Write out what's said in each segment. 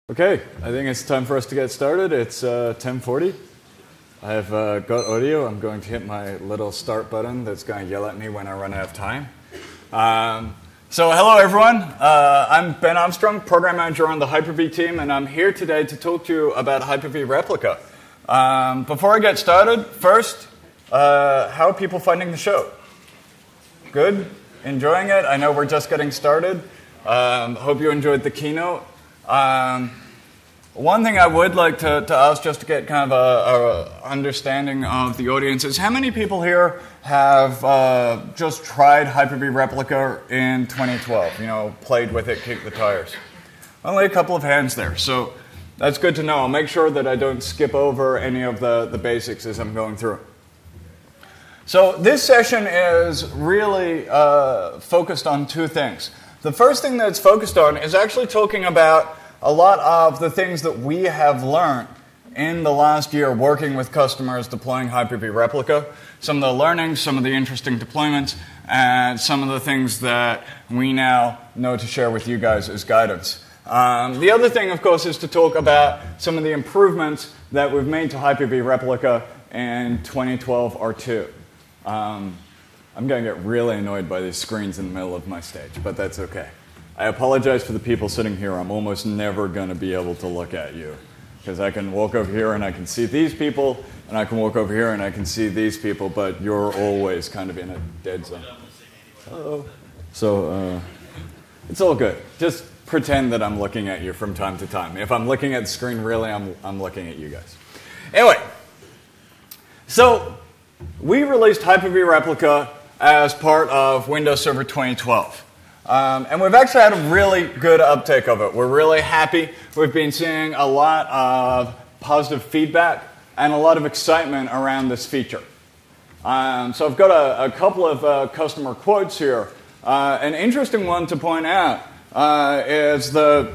Okay, I think it's time for us to get started. It's 10:40. I've got audio. I'm going to hit my little start button that's going to yell at me when I run out of time. So hello everyone. I'm Ben Armstrong, Program Manager on the Hyper-V team, and I'm here today to talk to you about Hyper-V Replica. Before I get started, first, how are people finding the show? Good? Enjoying it? I know we're just getting started. Hope you enjoyed the keynote. One thing I would like to ask, just to get kind of a understanding of the audience, is how many people here have just tried Hyper-V Replica in 2012? You know, played with it, kicked the tires. Only a couple of hands there, so that's good to know. I'll make sure that I don't skip over any of the basics as I'm going through. So this session is really focused on two things. The first thing that it's focused on is actually talking about a lot of the things that we have learned in the last year working with customers deploying Hyper-V Replica, some of the learnings, some of the interesting deployments, and some of the things that we now know to share with you guys as guidance. The other thing, of course, is to talk about some of the improvements that we've made to Hyper-V Replica in 2012 R2. I'm going to get really annoyed by these screens in the middle of my stage, but that's okay. I apologize for the people sitting here. I'm almost never going to be able to look at you because I can walk over here and I can see these people, and I can walk over here and I can see these people, but you're always kind of in a dead zone. Hello. So it's all good. Just pretend that I'm looking at you from time to time. If I'm looking at the screen, really, I'm looking at you guys. Anyway, so we released Hyper-V Replica as part of Windows Server 2012. And we've actually had a really good uptake of it. We're really happy. We've been seeing a lot of positive feedback and a lot of excitement around this feature. So I've got a couple of customer quotes here. An interesting one to point out is the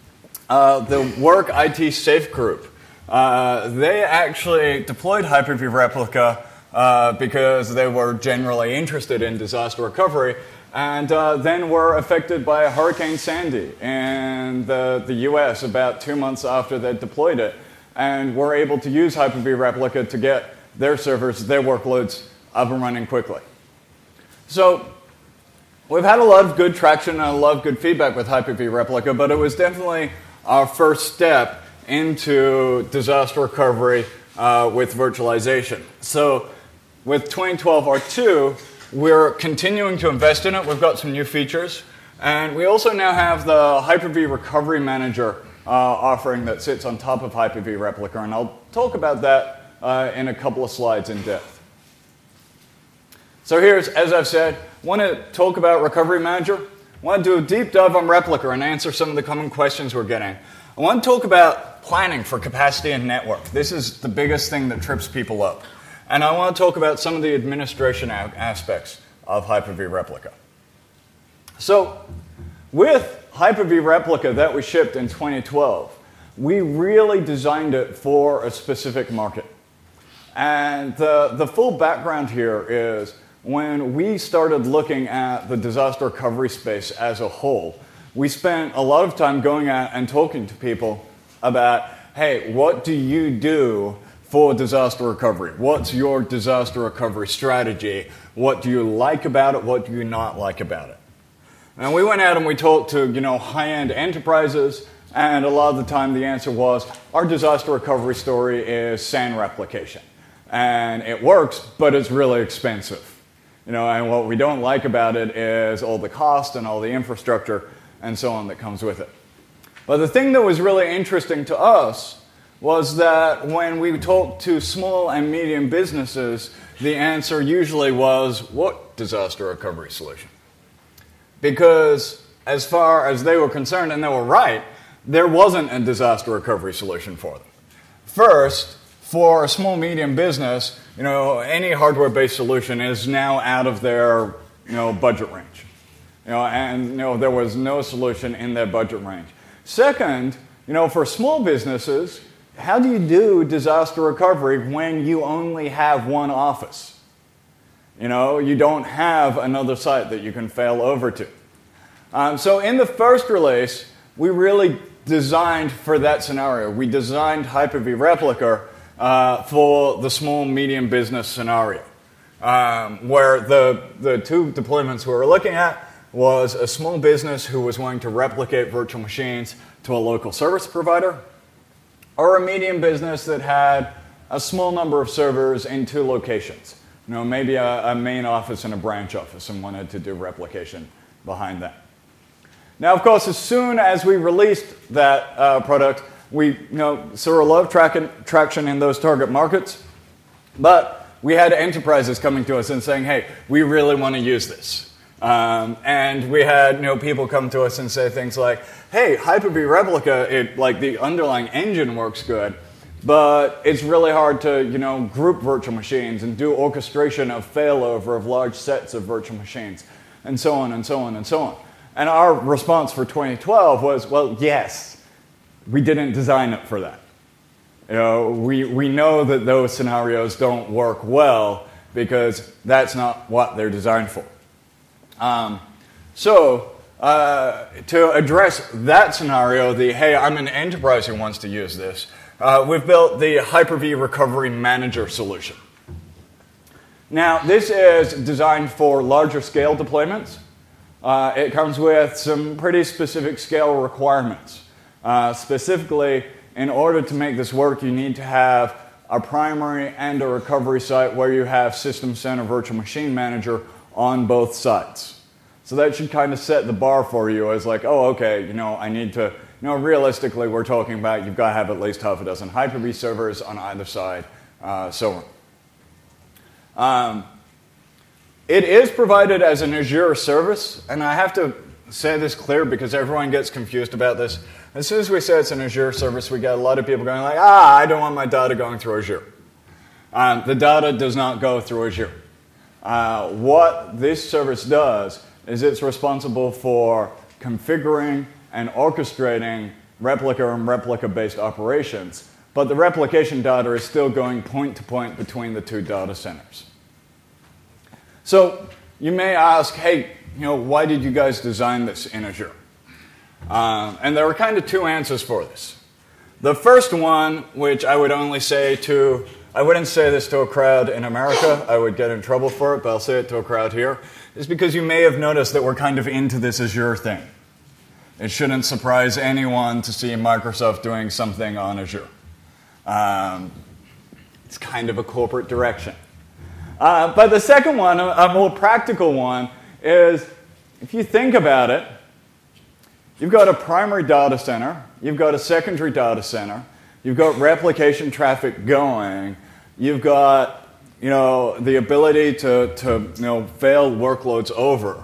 Work IT Safe Group. They actually deployed Hyper-V Replica because they were generally interested in disaster recovery, and then were affected by Hurricane Sandy in the US about 2 months after they deployed it, and were able to use Hyper-V Replica to get their servers, their workloads up and running quickly. So we've had a lot of good traction and a lot of good feedback with Hyper-V Replica, but it was definitely our first step into disaster recovery with virtualization. So with 2012 R2, we're continuing to invest in it. We've got some new features. And we also now have the Hyper-V Recovery Manager offering that sits on top of Hyper-V Replica. And I'll talk about that in a couple of slides in depth. So here's, as I've said, I want to talk about Recovery Manager. I want to do a deep dive on Replica and answer some of the common questions we're getting. I want to talk about planning for capacity and network. This is the biggest thing that trips people up. And I want to talk about some of the administration aspects of Hyper-V Replica. So with Hyper-V Replica that we shipped in 2012, we really designed it for a specific market. And the full background here is when we started looking at the disaster recovery space as a whole, we spent a lot of time going out and talking to people about, hey, what do you do for disaster recovery? What's your disaster recovery strategy? What do you like about it? What do you not like about it? And we went out and we talked to, high-end enterprises, and a lot of the time the answer was, our disaster recovery story is SAN replication. And it works, but it's really expensive. And what we don't like about it is all the cost and all the infrastructure and so on that comes with it. But the thing that was really interesting to us was that when we talked to small and medium businesses, the answer usually was, what disaster recovery solution? Because as far as they were concerned, and they were right, there wasn't a disaster recovery solution for them. First, for a small, medium business, any hardware-based solution is now out of their, budget range. There was no solution in their budget range. Second, for small businesses, how do you do disaster recovery when you only have one office? You don't have another site that you can fail over to. So in the first release, we really designed for that scenario. We designed Hyper-V Replica for the small, medium business scenario, where the two deployments we were looking at was a small business who was wanting to replicate virtual machines to a local service provider, or a medium business that had a small number of servers in two locations. Maybe a main office and a branch office, and wanted to do replication behind that. Now, of course, as soon as we released that product, we saw a lot of traction in those target markets, but we had enterprises coming to us and saying, hey, we really want to use this. And we had people come to us and say things like, hey, Hyper-V Replica, the underlying engine works good, but it's really hard to group virtual machines and do orchestration of failover of large sets of virtual machines, and so on and so on and so on. And our response for 2012 was, well, yes, we didn't design it for that. We know that those scenarios don't work well because that's not what they're designed for. So to address that scenario, hey, I'm an enterprise who wants to use this, we've built the Hyper-V Recovery Manager solution. Now, this is designed for larger scale deployments. It comes with some pretty specific scale requirements. Specifically, in order to make this work, you need to have a primary and a recovery site where you have System Center Virtual Machine Manager on both sides. So that should kind of set the bar for you as like, oh, okay, I need to, realistically we're talking about you've got to have at least half a dozen Hyper-V servers on either side, so on. It is provided as an Azure service, and I have to say this clear because everyone gets confused about this. As soon as we say it's an Azure service, we get a lot of people going like, I don't want my data going through Azure. The data does not go through Azure. What this service does is it's responsible for configuring and orchestrating replica and replica-based operations, but the replication data is still going point to point between the two data centers. So you may ask, hey, why did you guys design this in Azure? And there are kind of two answers for this. The first one, which I would only say to, I wouldn't say this to a crowd in America, I would get in trouble for it, but I'll say it to a crowd here, is because you may have noticed that we're kind of into this Azure thing. It shouldn't surprise anyone to see Microsoft doing something on Azure. It's kind of a corporate direction. But the second one, a more practical one, is if you think about it, you've got a primary data center, you've got a secondary data center, you've got replication traffic going, you've got the ability to fail workloads over.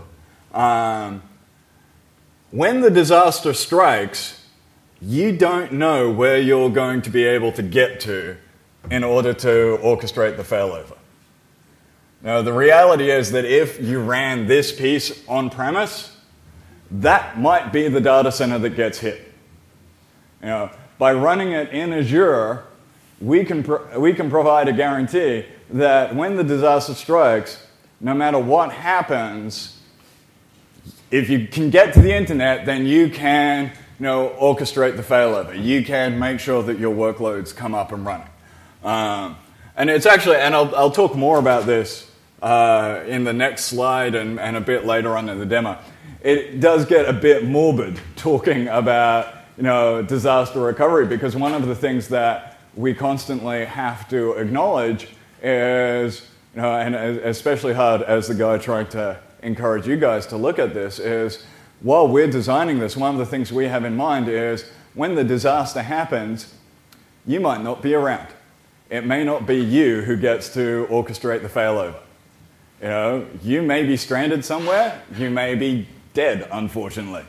When the disaster strikes, you don't know where you're going to be able to get to in order to orchestrate the failover. Now, the reality is that if you ran this piece on-premise, that might be the data center that gets hit. By running it in Azure, we can provide a guarantee that when the disaster strikes, no matter what happens, if you can get to the internet, then you can orchestrate the failover. You can make sure that your workloads come up and running. And it's actually, and I'll talk more about this in the next slide and a bit later on in the demo. It does get a bit morbid talking about disaster recovery, because one of the things that we constantly have to acknowledge is, and especially hard as the guy trying to encourage you guys to look at this, is while we're designing this, one of the things we have in mind is when the disaster happens, you might not be around. It may not be you who gets to orchestrate the failover. You may be stranded somewhere. You may be dead, unfortunately.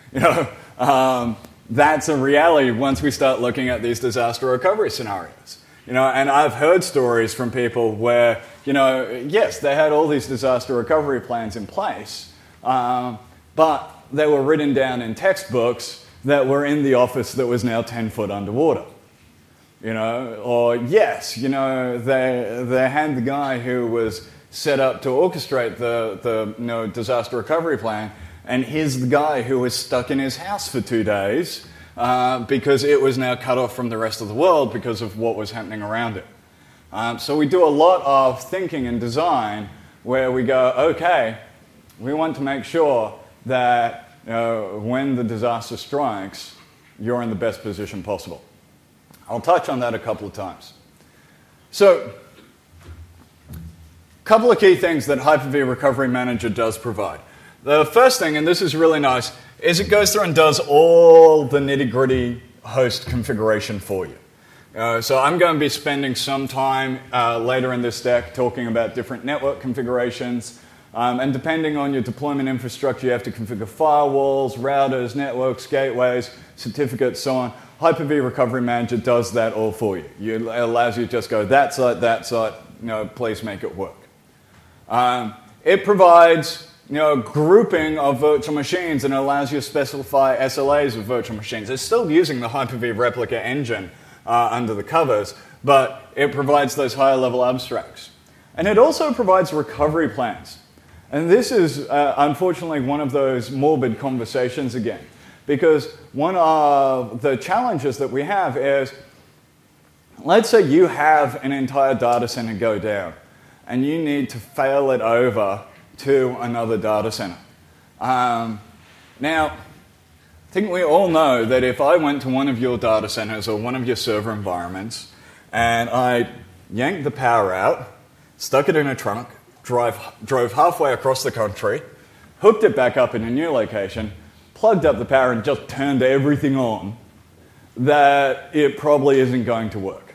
That's a reality once we start looking at these disaster recovery scenarios. And I've heard stories from people where, yes, they had all these disaster recovery plans in place, but they were written down in textbooks that were in the office that was now 10 foot underwater. Or yes, they had the guy who was set up to orchestrate the disaster recovery plan, and here's the guy who was stuck in his house for 2 days because it was now cut off from the rest of the world because of what was happening around it. So we do a lot of thinking and design where we go, okay, we want to make sure that when the disaster strikes, you're in the best position possible. I'll touch on that a couple of times. So, a couple of key things that Hyper-V Recovery Manager does provide. The first thing, and this is really nice, is it goes through and does all the nitty-gritty host configuration for you. So I'm going to be spending some time later in this deck talking about different network configurations. And depending on your deployment infrastructure, you have to configure firewalls, routers, networks, gateways, certificates, so on. Hyper-V Recovery Manager does that all for you. It allows you to just go, that site, please make it work. It provides grouping of virtual machines and allows you to specify SLAs of virtual machines. It's still using the Hyper-V replica engine under the covers, but it provides those higher level abstracts. And it also provides recovery plans. And this is, unfortunately, one of those morbid conversations again, because one of the challenges that we have is, let's say you have an entire data center go down, and you need to fail it over to another data center. Now, I think we all know that if I went to one of your data centers or one of your server environments and I yanked the power out, stuck it in a trunk, drove halfway across the country, hooked it back up in a new location, plugged up the power and just turned everything on, that it probably isn't going to work.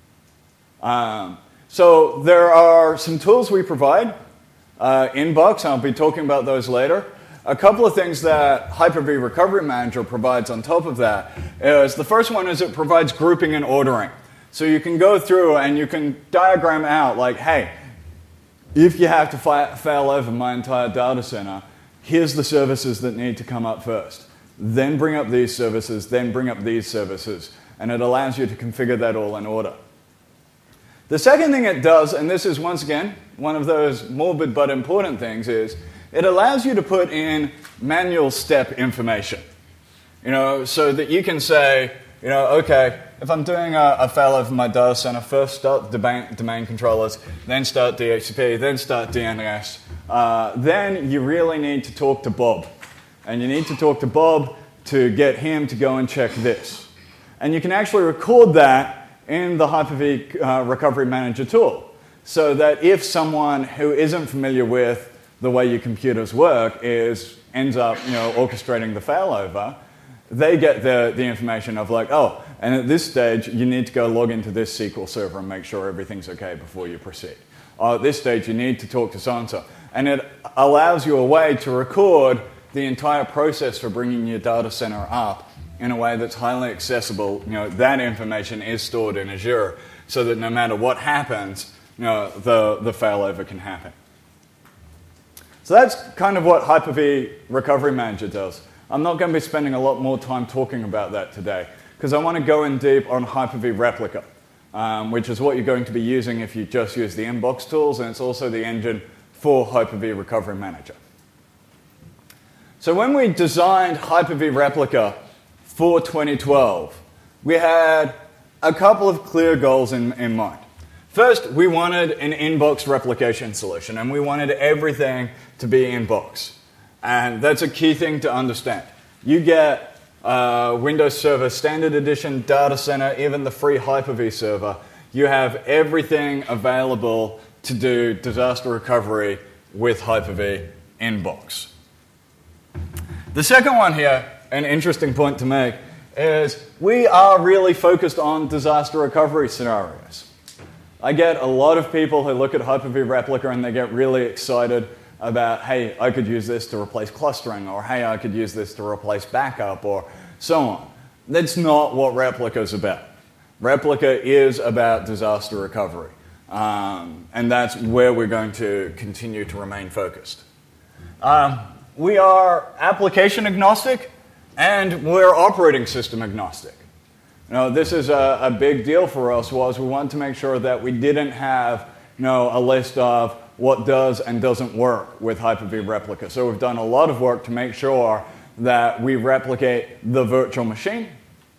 So there are some tools we provide. Inbox, I'll be talking about those later. A couple of things that Hyper-V Recovery Manager provides on top of that is, the first one is it provides grouping and ordering. So you can go through and you can diagram out like, hey, if you have to fail over my entire data center, here's the services that need to come up first. Then bring up these services, then bring up these services. And it allows you to configure that all in order. The second thing it does, and this is once again one of those morbid but important things, is it allows you to put in manual step information. So that you can say, okay, if I'm doing a failover in my data center, first start the domain controllers, then start DHCP, then start DNS. Then you really need to talk to Bob. And you need to talk to Bob to get him to go and check this. And you can actually record that in the Hyper-V Recovery Manager tool. So that if someone who isn't familiar with the way your computers work ends up orchestrating the failover, they get the information of like, oh, and at this stage, you need to go log into this SQL server and make sure everything's okay before you proceed. Or at this stage, you need to talk to so-and-so. And it allows you a way to record the entire process for bringing your data center up in a way that's highly accessible. That information is stored in Azure so that no matter what happens, the failover can happen. So that's kind of what Hyper-V Recovery Manager does. I'm not going to be spending a lot more time talking about that today, because I want to go in deep on Hyper-V Replica, which is what you're going to be using if you just use the inbox tools, and it's also the engine for Hyper-V Recovery Manager. So when we designed Hyper-V Replica for 2012, we had a couple of clear goals in mind. First, we wanted an inbox replication solution, and we wanted everything to be inbox. And that's a key thing to understand. You get Windows Server Standard Edition, Data Center, even the free Hyper-V server. You have everything available to do disaster recovery with Hyper-V inbox. The second one here, an interesting point to make, is we are really focused on disaster recovery scenarios. I get a lot of people who look at Hyper-V Replica and they get really excited about, hey, I could use this to replace clustering, or hey, I could use this to replace backup, or so on. That's not what Replica is about. Replica is about disaster recovery, and that's where we're going to continue to remain focused. We are application agnostic, and we're operating system agnostic. This is a big deal for us. We wanted to make sure that we didn't have a list of what does and doesn't work with Hyper-V Replica. So we've done a lot of work to make sure that we replicate the virtual machine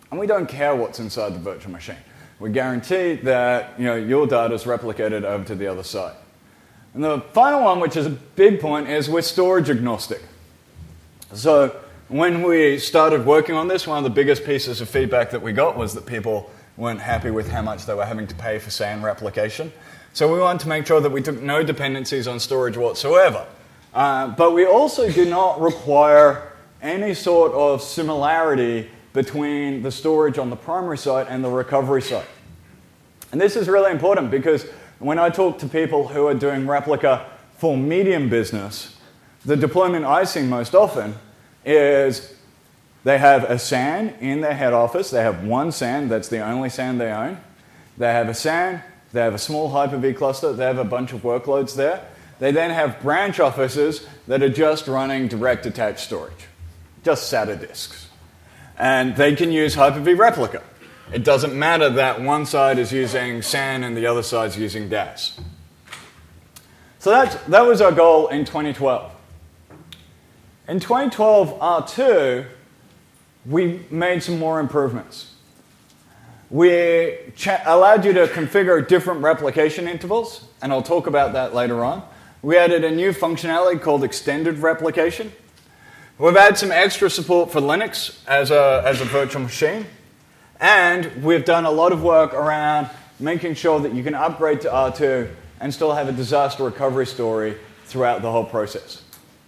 And we don't care what's inside the virtual machine. We guarantee that your data is replicated over to the other side. And the final one, which is a big point, is we're storage agnostic. So when we started working on this, one of the biggest pieces of feedback that we got was that people weren't happy with how much they were having to pay for SAN replication. So we wanted to make sure that we took no dependencies on storage whatsoever. But we also do not require any sort of similarity between the storage on the primary site and the recovery site. And this is really important because when I talk to people who are doing replica for medium business, the deployment I see most often is they have a SAN in their head office. They have one SAN, that's the only SAN they own. They have a SAN, they have a small Hyper-V cluster, they have a bunch of workloads there. They then have branch offices that are just running direct attached storage, just SATA disks. And they can use Hyper-V Replica. It doesn't matter that one side is using SAN and the other side is using DAS. So that was our goal in 2012. In 2012 R2, we made some more improvements. We allowed you to configure different replication intervals, and I'll talk about that later on. We added a new functionality called extended replication. We've added some extra support for Linux as a virtual machine, and we've done a lot of work around making sure that you can upgrade to R2 and still have a disaster recovery story throughout the whole process.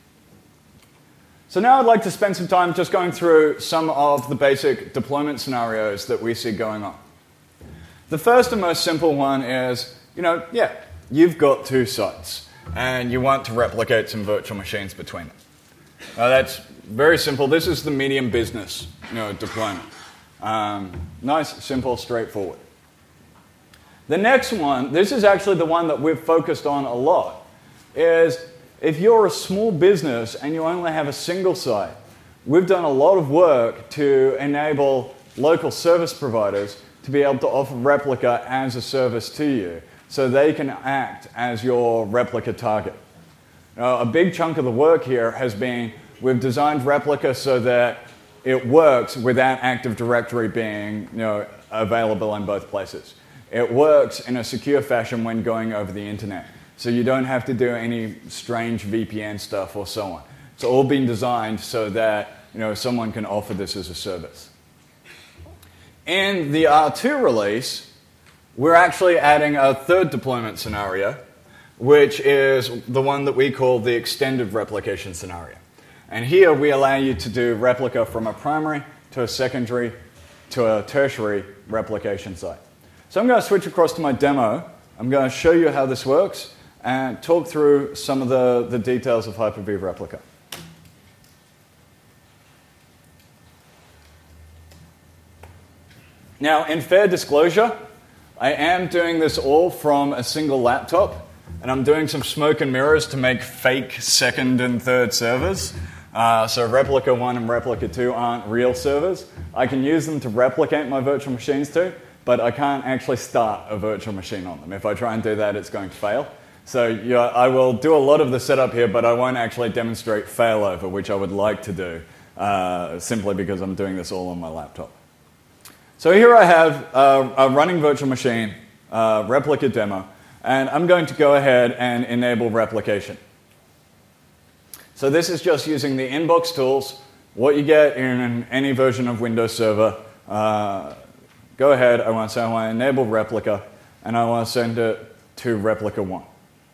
So now I'd like to spend some time just going through some of the basic deployment scenarios that we see going on. The first and most simple one is, you've got two sites and you want to replicate some virtual machines between them. That's very simple. This is the medium business deployment. Nice, simple, straightforward. The next one, this is actually the one that we've focused on a lot, is if you're a small business and you only have a single site, we've done a lot of work to enable local service providers to be able to offer replica as a service to you so they can act as your replica target. A big chunk of the work here has been we've designed replica so that it works without Active Directory being available in both places. It works in a secure fashion when going over the internet. So you don't have to do any strange VPN stuff or so on. It's all been designed so that someone can offer this as a service. In the R2 release, we're actually adding a third deployment scenario, which is the one that we call the extended replication scenario. And here we allow you to do replica from a primary to a secondary to a tertiary replication site. So I'm going to switch across to my demo. I'm going to show you how this works and talk through some of the details of Hyper-V Replica. Now, in fair disclosure, I am doing this all from a single laptop, and I'm doing some smoke and mirrors to make fake second and third servers. So Replica 1 and Replica 2 aren't real servers. I can use them to replicate my virtual machines to, but I can't actually start a virtual machine on them. If I try and do that, it's going to fail. So I will do a lot of the setup here, but I won't actually demonstrate failover, which I would like to do, simply because I'm doing this all on my laptop. So here I have a running virtual machine, replica demo, and I'm going to go ahead and enable replication. So this is just using the inbox tools, what you get in any version of Windows Server. Go ahead, I want to say I want to enable replica, and I want to send it to replica 1.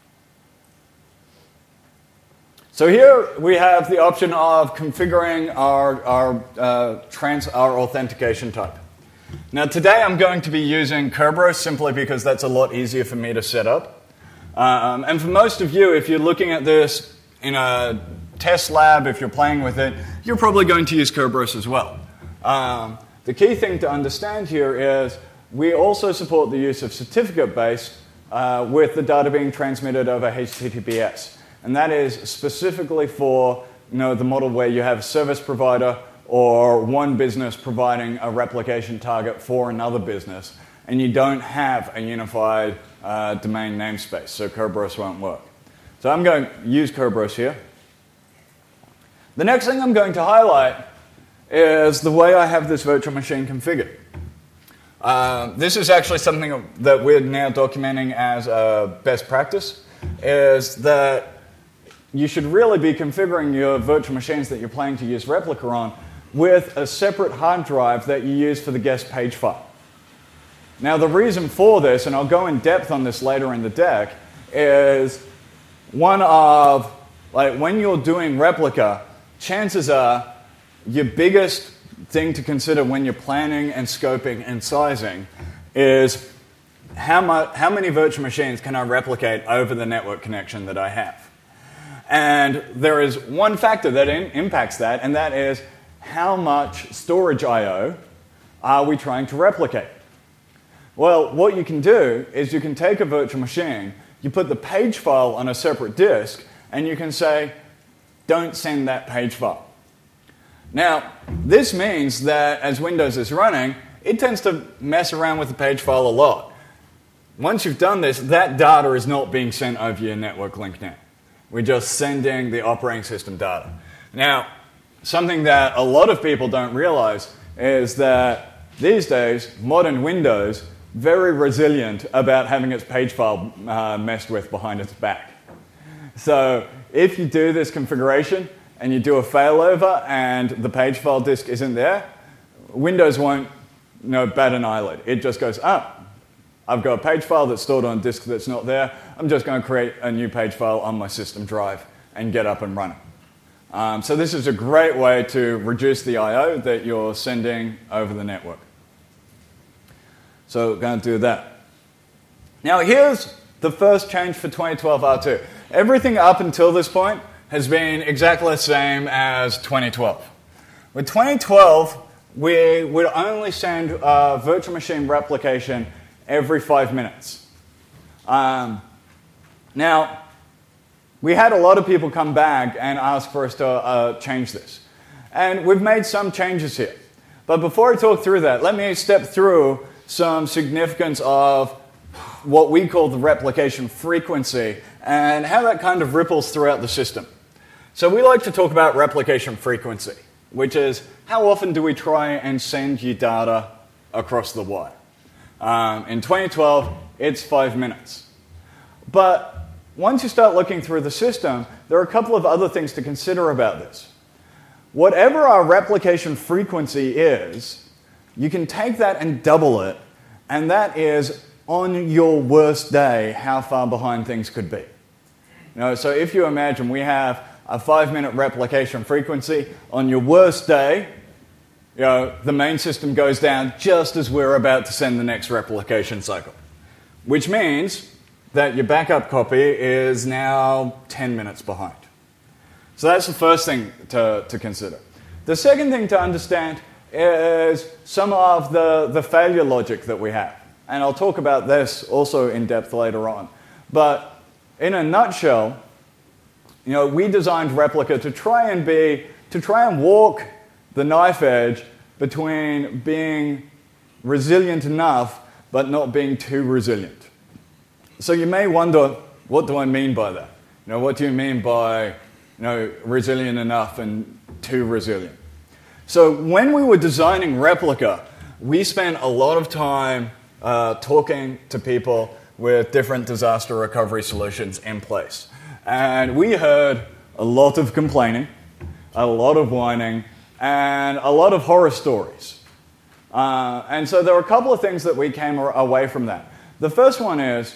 So here we have the option of configuring our authentication type. Now today I'm going to be using Kerberos simply because that's a lot easier for me to set up. And for most of you, if you're looking at this in a test lab, if you're playing with it, you're probably going to use Kerberos as well. The key thing to understand here is we also support the use of certificate-based with the data being transmitted over HTTPS. And that is specifically for the model where you have a service provider or one business providing a replication target for another business, and you don't have a unified domain namespace, so Kerberos won't work. So I'm going to use Kerberos here. The next thing I'm going to highlight is the way I have this virtual machine configured. This is actually something that we're now documenting as a best practice, is that you should really be configuring your virtual machines that you're planning to use Replica on with a separate hard drive that you use for the guest page file. Now, the reason for this, and I'll go in depth on this later in the deck, is one of, like, when you're doing Replica, chances are your biggest thing to consider when you're planning and scoping and sizing is how many virtual machines can I replicate over the network connection that I have? And there is one factor that impacts that, and that is how much storage I/O are we trying to replicate? Well, what you can do is you can take a virtual machine, you put the page file on a separate disk, and you can say, don't send that page file. Now, this means that as Windows is running, it tends to mess around with the page file a lot. Once you've done this, that data is not being sent over your network link now. We're just sending the operating system data. Now, something that a lot of people don't realize is that these days, modern Windows, very resilient about having its page file messed with behind its back. So if you do this configuration and you do a failover and the page file disk isn't there, Windows won't bat an eyelid. It just goes, I've got a page file that's stored on a disk that's not there. I'm just going to create a new page file on my system drive and get up and running. So this is a great way to reduce the I/O that you're sending over the network. So we're going to do that. Now here's the first change for 2012 R2. Everything up until this point has been exactly the same as 2012. With 2012, we would only send virtual machine replication every 5 minutes. Now, we had a lot of people come back and ask for us to change this. And we've made some changes here. But before I talk through that, let me step through some significance of what we call the replication frequency and how that kind of ripples throughout the system. So we like to talk about replication frequency, which is how often do we try and send you data across the wire. In 2012, it's 5 minutes. But once you start looking through the system, there are a couple of other things to consider about this. Whatever our replication frequency is, you can take that and double it, and that is on your worst day how far behind things could be. So if you imagine we have a 5-minute replication frequency, on your worst day, the main system goes down just as we're about to send the next replication cycle, which means that your backup copy is now 10 minutes behind. So that's the first thing to consider. The second thing to understand is some of the failure logic that we have. And I'll talk about this also in depth later on. But in a nutshell, we designed Replica to try and walk the knife edge between being resilient enough but not being too resilient. So you may wonder, what do I mean by that? What do you mean by resilient enough and too resilient? So when we were designing Replica, we spent a lot of time talking to people with different disaster recovery solutions in place. And we heard a lot of complaining, a lot of whining, and a lot of horror stories. And so there were a couple of things that we came away from that. The first one is,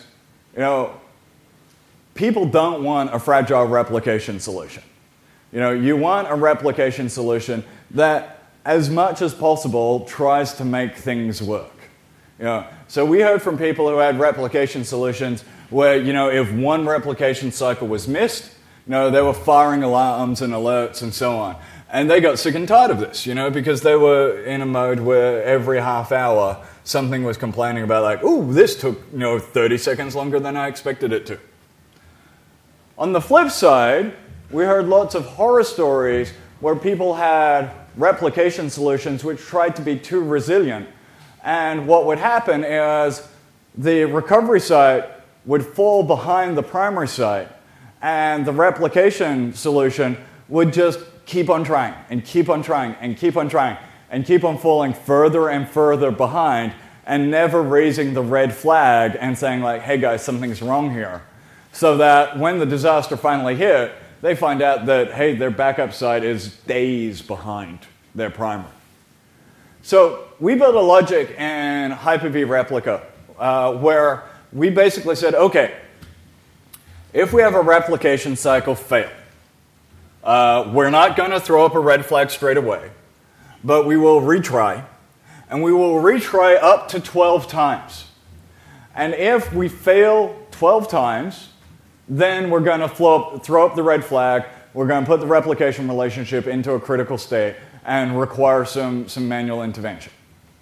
people don't want a fragile replication solution. You want a replication solution that, as much as possible, tries to make things work. So we heard from people who had replication solutions where, if one replication cycle was missed, they were firing alarms and alerts and so on. And they got sick and tired of this, because they were in a mode where every half hour something was complaining about, like, ooh, this took 30 seconds longer than I expected it to. On the flip side, we heard lots of horror stories where people had replication solutions which tried to be too resilient. And what would happen is the recovery site would fall behind the primary site, and the replication solution would just keep on trying and keep on trying and keep on trying and keep on falling further and further behind and never raising the red flag and saying like, hey guys, something's wrong here. So that when the disaster finally hit, they find out that, hey, their backup site is days behind their primary. So we built a logic in Hyper-V Replica where we basically said, okay, if we have a replication cycle fail, we're not going to throw up a red flag straight away, but we will retry, and we will retry up to 12 times. And if we fail 12 times, then we're going to throw up the red flag, we're going to put the replication relationship into a critical state, and require some manual intervention.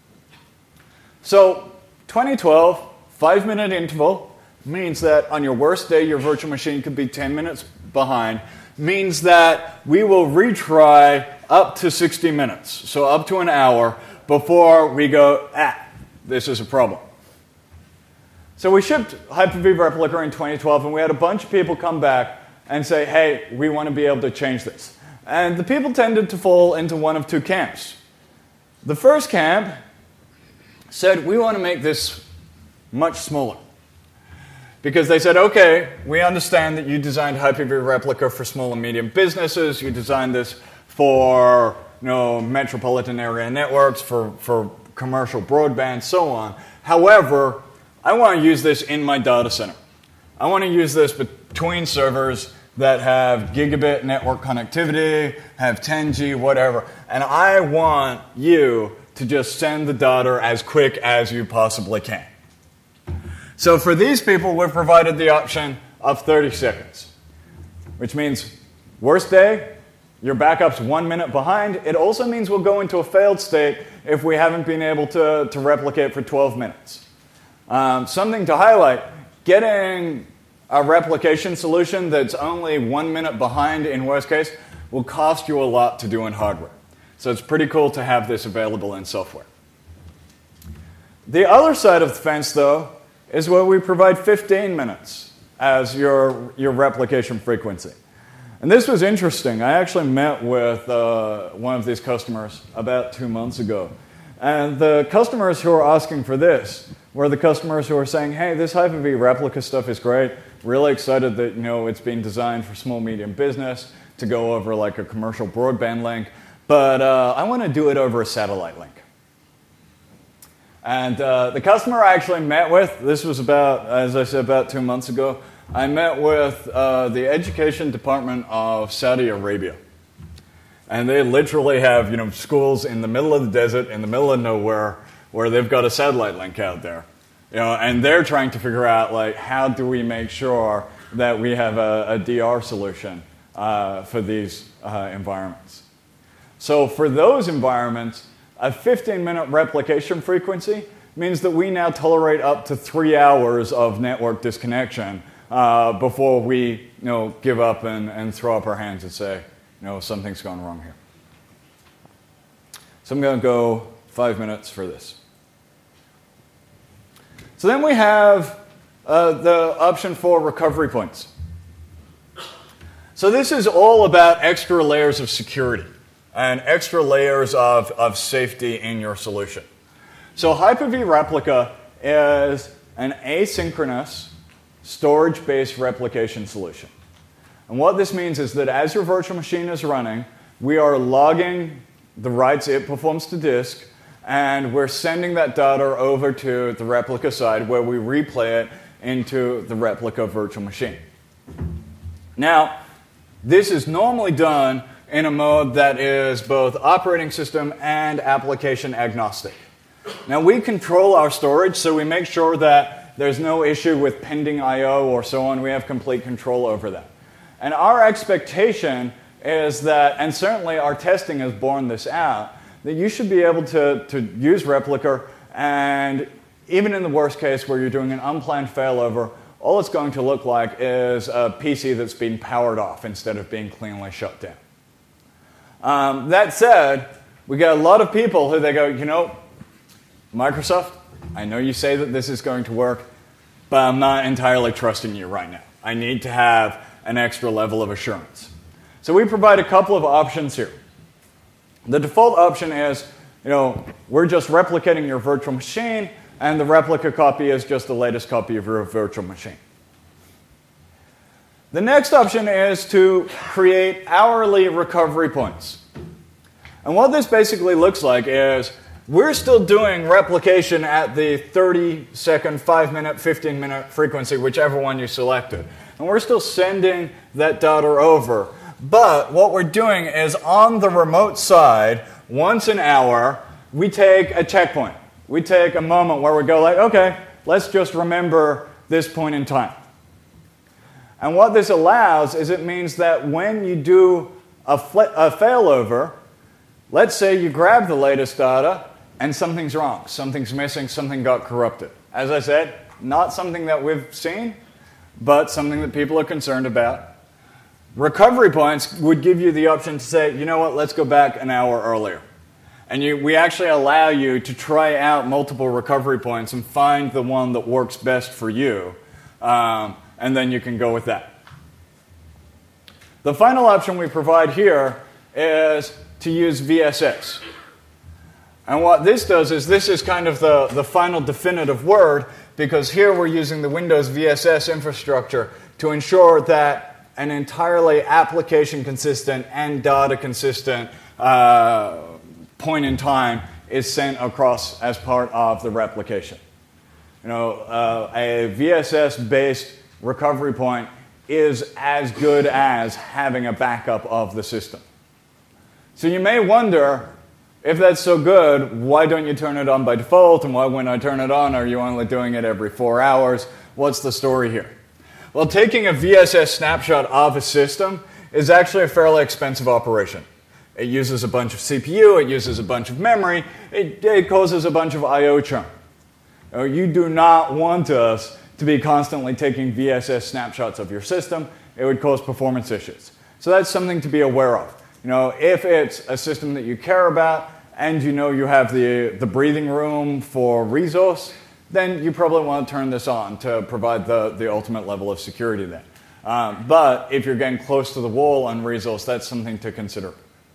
So 2012, 5-minute interval, means that on your worst day, your virtual machine could be 10 minutes behind, means that we will retry up to 60 minutes, so up to an hour, before we go, this is a problem. So we shipped Hyper-V Replica in 2012, and we had a bunch of people come back and say, hey, we want to be able to change this. And the people tended to fall into one of two camps. The first camp said, we want to make this much smaller. Because they said, okay, we understand that you designed Hyper-V Replica for small and medium businesses, you designed this for metropolitan area networks, for commercial broadband, so on. However, I want to use this in my data center. I want to use this between servers that have gigabit network connectivity, have 10G, whatever, and I want you to just send the data as quick as you possibly can. So for these people, we've provided the option of 30 seconds, which means worst day, your backup's 1 minute behind. It also means we'll go into a failed state if we haven't been able to replicate for 12 minutes. Something to highlight, getting a replication solution that's only 1 minute behind in worst case will cost you a lot to do in hardware. So it's pretty cool to have this available in software. The other side of the fence, though, is where we provide 15 minutes as your replication frequency. And this was interesting. I actually met with one of these customers about 2 months ago. And the customers who are asking for this were the customers who are saying, hey, this Hyper-V Replica stuff is great. Really excited that it's being designed for small, medium business to go over like a commercial broadband link. But I want to do it over a satellite link. And the customer I actually met with, this was about, as I said, about 2 months ago, I met with the education department of Saudi Arabia. And they literally have, schools in the middle of the desert, in the middle of nowhere, where they've got a satellite link out there. And they're trying to figure out, like, how do we make sure that we have a DR solution for these environments. So for those environments, a 15-minute replication frequency means that we now tolerate up to 3 hours of network disconnection before we give up and throw up our hands and say, something's gone wrong here. So I'm going to go 5 minutes for this. So then we have the option for recovery points. So this is all about extra layers of security and extra layers of safety in your solution. So Hyper-V Replica is an asynchronous storage-based replication solution. And what this means is that as your virtual machine is running, we are logging the writes it performs to disk, and we're sending that data over to the replica side where we replay it into the replica virtual machine. Now, this is normally done in a mode that is both operating system and application agnostic. Now, we control our storage, so we make sure that there's no issue with pending I/O or so on. We have complete control over that. And our expectation is that, and certainly our testing has borne this out, that you should be able to use Replica, and even in the worst case where you're doing an unplanned failover, all it's going to look like is a PC that's been powered off instead of being cleanly shut down. That said, we get a lot of people who they go, Microsoft, I know you say that this is going to work, but I'm not entirely trusting you right now. I need to have an extra level of assurance. So we provide a couple of options here. The default option is, we're just replicating your virtual machine, and the replica copy is just the latest copy of your virtual machine. The next option is to create hourly recovery points. And what this basically looks like is we're still doing replication at the 30-second, 5-minute, 15-minute frequency, whichever one you selected. And we're still sending that data over. But what we're doing is on the remote side, once an hour, we take a checkpoint. We take a moment where we go like, okay, let's just remember this point in time. And what this allows is it means that when you do a failover, let's say you grab the latest data and something's wrong, something's missing, something got corrupted. As I said, not something that we've seen, but something that people are concerned about. Recovery points would give you the option to say, you know what, let's go back an hour earlier. And we actually allow you to try out multiple recovery points and find the one that works best for you. And then you can go with that. The final option we provide here is to use VSS. And what this does is this is kind of the final definitive word, because here we're using the Windows VSS infrastructure to ensure that an entirely application-consistent and data-consistent point in time is sent across as part of the replication. A VSS-based recovery point is as good as having a backup of the system. So you may wonder, if that's so good, why don't you turn it on by default? And why, when I turn it on, are you only doing it every 4 hours? What's the story here? Well, taking a VSS snapshot of a system is actually a fairly expensive operation. It uses a bunch of CPU, it uses a bunch of memory, it causes a bunch of I/O churn. You do not want us to be constantly taking VSS snapshots of your system. It would cause performance issues. So that's something to be aware of. If it's a system that you care about and you have the breathing room for resource, then you probably want to turn this on to provide the ultimate level of security there. But if you're getting close to the wall on resource, that's something to consider.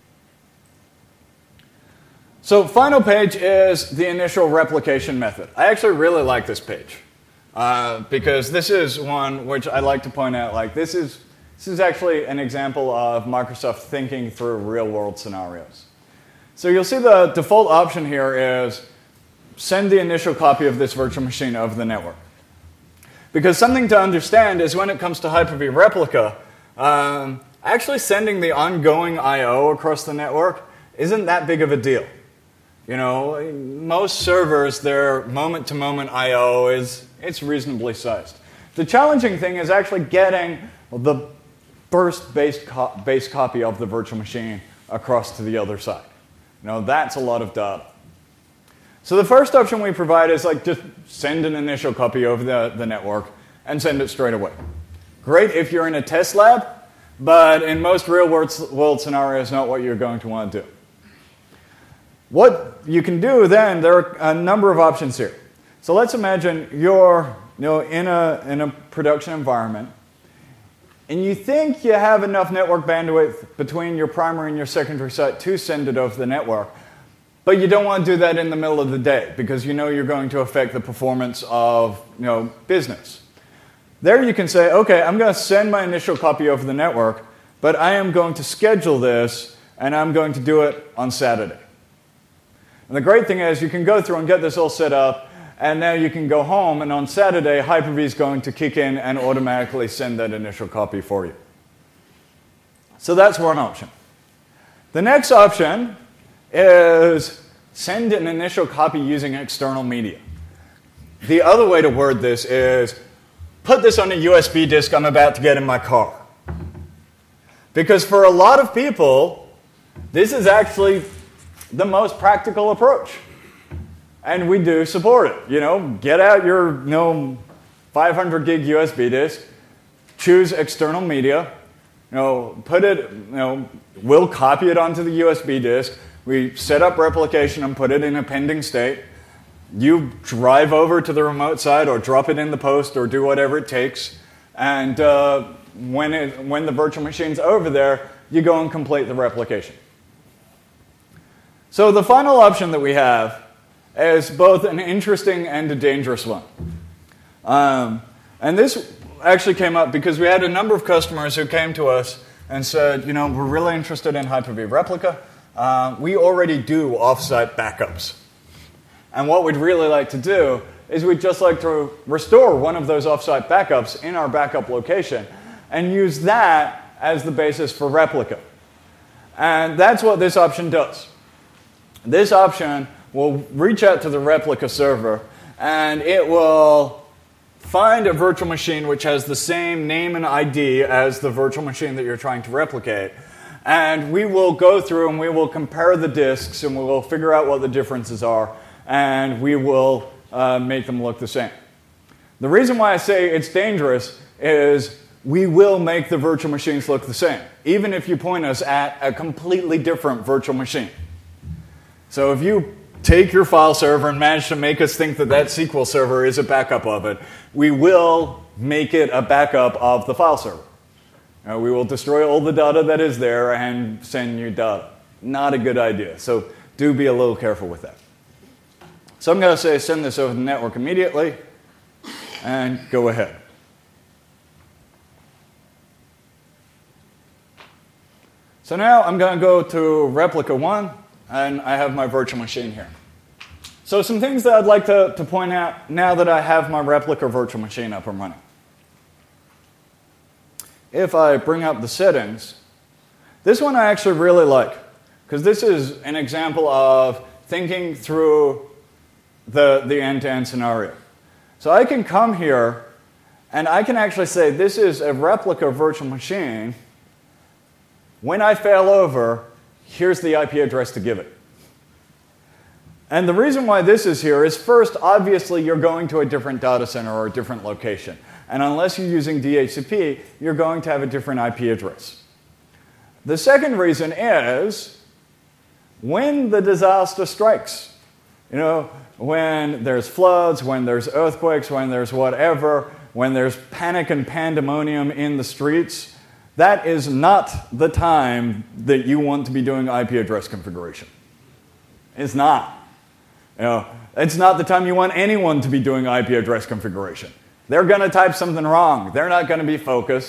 So final page is the initial replication method. I actually really like this page because this is one which I like to point out, like this is actually an example of Microsoft thinking through real-world scenarios. So you'll see the default option here is send the initial copy of this virtual machine over the network. Because something to understand is when it comes to Hyper-V Replica, actually sending the ongoing I/O across the network isn't that big of a deal. Most servers, their moment-to-moment I/O it's reasonably sized. The challenging thing is actually getting the burst-based base copy of the virtual machine across to the other side. That's a lot of data. So the first option we provide is just send an initial copy over the network and send it straight away. Great if you're in a test lab, but in most real-world scenarios, not what you're going to want to do. What you can do then, there are a number of options here. So let's imagine you're in a production environment, and you think you have enough network bandwidth between your primary and your secondary site to send it over the network, but you don't want to do that in the middle of the day because you're going to affect the performance of business. There you can say, okay, I'm going to send my initial copy over the network, but I am going to schedule this, and I'm going to do it on Saturday. And the great thing is you can go through and get this all set up, and now you can go home, and on Saturday, Hyper-V is going to kick in and automatically send that initial copy for you. So that's one option. The next option is send an initial copy using external media. The other way to word this is put this on a USB disk I'm about to get in my car. Because for a lot of people, this is actually the most practical approach. And we do support it. Get out your 500 gig USB disk, choose external media, put it, we'll copy it onto the USB disk. We set up replication and put it in a pending state. You drive over to the remote side or drop it in the post or do whatever it takes. And when the virtual machine's over there, you go and complete the replication. So the final option that we have is both an interesting and a dangerous one. And this actually came up because we had a number of customers who came to us and said, we're really interested in Hyper-V Replica. We already do offsite backups. And what we'd really like to do is we'd just like to restore one of those offsite backups in our backup location and use that as the basis for replica. And that's what this option does. This option will reach out to the replica server, and it will find a virtual machine which has the same name and ID as the virtual machine that you're trying to replicate. And we will go through and we will compare the disks, and we will figure out what the differences are, and we will make them look the same. The reason why I say it's dangerous is we will make the virtual machines look the same, even if you point us at a completely different virtual machine. So if you take your file server and manage to make us think that that SQL server is a backup of it, we will make it a backup of the file server. We will destroy all the data that is there and send you data. Not a good idea, so do be a little careful with that. So I'm going to say send this over the network immediately, and go ahead. So now I'm going to go to Replica 1, and I have my virtual machine here. So some things that I'd like to point out now that I have my Replica virtual machine up and running. If I bring up the settings, this one I actually really like, because this is an example of thinking through the end-to-end scenario. So I can come here, and I can actually say this is a Replica virtual machine. When I fail over, here's the IP address to give it. And the reason why this is here is, first, obviously, you're going to a different data center or a different location. And unless you're using DHCP, you're going to have a different IP address. The second reason is when the disaster strikes. When there's floods, when there's earthquakes, when there's whatever, when there's panic and pandemonium in the streets, that is not the time that you want to be doing IP address configuration. It's not. It's not the time you want anyone to be doing IP address configuration. They're going to type something wrong. They're not going to be focused.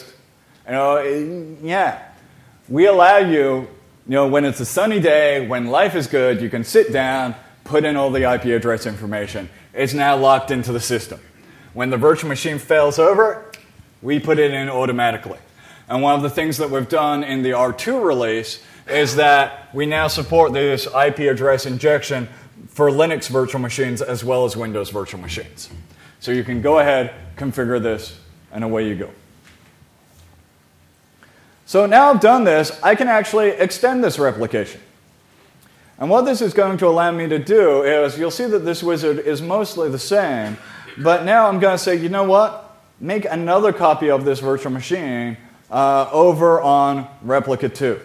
We allow you, when it's a sunny day, when life is good, you can sit down, put in all the IP address information. It's now locked into the system. When the virtual machine fails over, we put it in automatically. And one of the things that we've done in the R2 release is that we now support this IP address injection for Linux virtual machines as well as Windows virtual machines. So you can go ahead, configure this, and away you go. So now I've done this, I can actually extend this replication. And what this is going to allow me to do is, you'll see that this wizard is mostly the same, but now I'm going to say, you know what? Make another copy of this virtual machine over on Replica 2.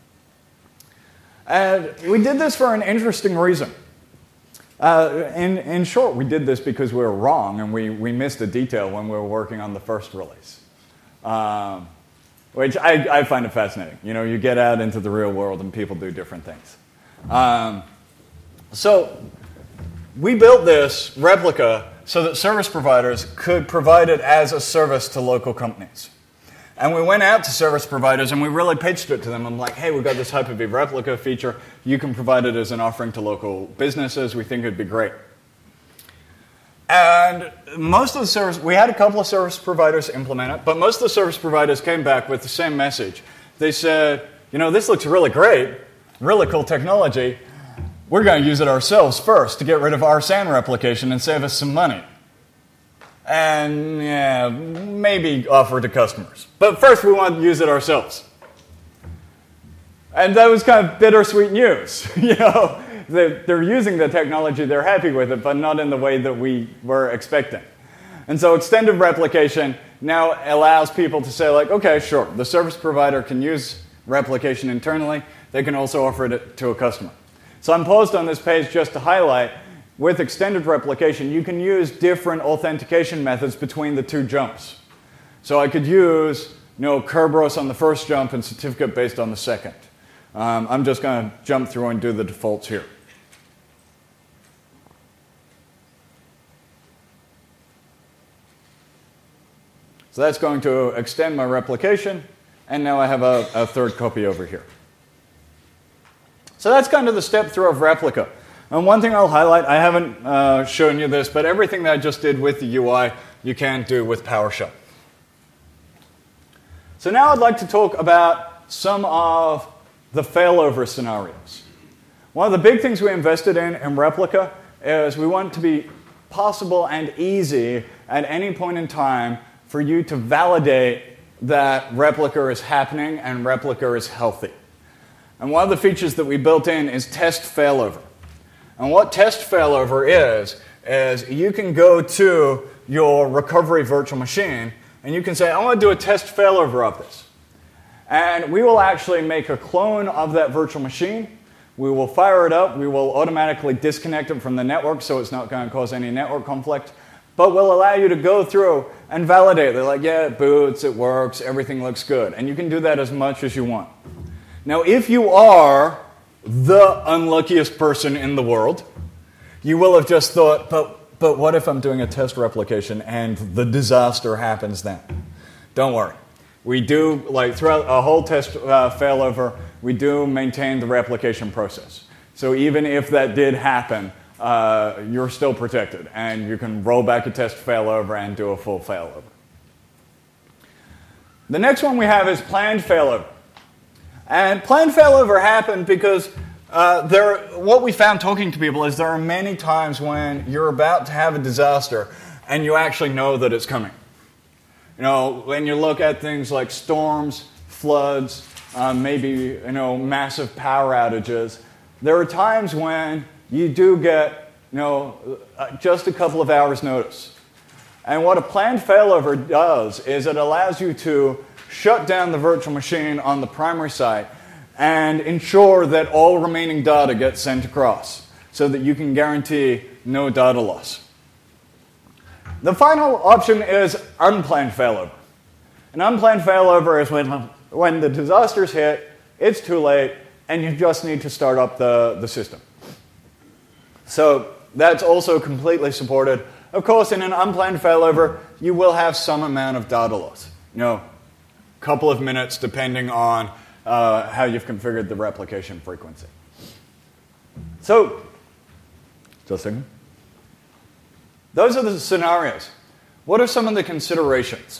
And we did this for an interesting reason. In short, we did this because we were wrong and we missed a detail when we were working on the first release. Which I find it fascinating. You get out into the real world and people do different things. So we built this replica so that service providers could provide it as a service to local companies. And we went out to service providers and we really pitched it to them. I'm like, hey, we've got this Hyper-V replica feature. You can provide it as an offering to local businesses. We think it'd be great. And most of the we had a couple of service providers implement it, but most of the service providers came back with the same message. They said, this looks really great, really cool technology. We're going to use it ourselves first to get rid of our SAN replication and save us some money. And maybe offer to customers. But first we want to use it ourselves. And that was kind of bittersweet news. They're using the technology, they're happy with it, but not in the way that we were expecting. And so extended replication now allows people to say, okay, sure, the service provider can use replication internally. They can also offer it to a customer. So I'm paused on this page just to highlight, with extended replication, you can use different authentication methods between the two jumps. So I could use Kerberos on the first jump and certificate based on the second. I'm just going to jump through and do the defaults here. So that's going to extend my replication, and now I have a third copy over here. So that's kind of the step through of replica. And one thing I'll highlight, I haven't shown you this, but everything that I just did with the UI, you can do with PowerShell. So now I'd like to talk about some of the failover scenarios. One of the big things we invested in replica is we want it to be possible and easy at any point in time for you to validate that replica is happening and replica is healthy. And one of the features that we built in is test failover. And what test failover is you can go to your recovery virtual machine and you can say, I want to do a test failover of this. And we will actually make a clone of that virtual machine. We will fire it up. We will automatically disconnect it from the network so it's not going to cause any network conflict. But we'll allow you to go through and validate. They're like, yeah, it boots, it works, everything looks good. And you can do that as much as you want. Now, if you are the unluckiest person in the world, you will have just thought, but what if I'm doing a test replication and the disaster happens then? Don't worry. We do, throughout a whole test failover, we do maintain the replication process. So even if that did happen, you're still protected, and you can roll back a test failover and do a full failover. The next one we have is planned failover. And planned failover happened because what we found talking to people is there are many times when you're about to have a disaster and you actually know that it's coming. When you look at things like storms, floods, maybe massive power outages, there are times when you do get just a couple of hours notice. And what a planned failover does is it allows you to shut down the virtual machine on the primary site and ensure that all remaining data gets sent across so that you can guarantee no data loss. The final option is unplanned failover. An unplanned failover is when the disaster's hit, it's too late, and you just need to start up the system. So that's also completely supported. Of course, in an unplanned failover, you will have some amount of data loss. Couple of minutes depending on how you've configured the replication frequency. So, just a second. Those are the scenarios. What are some of the considerations?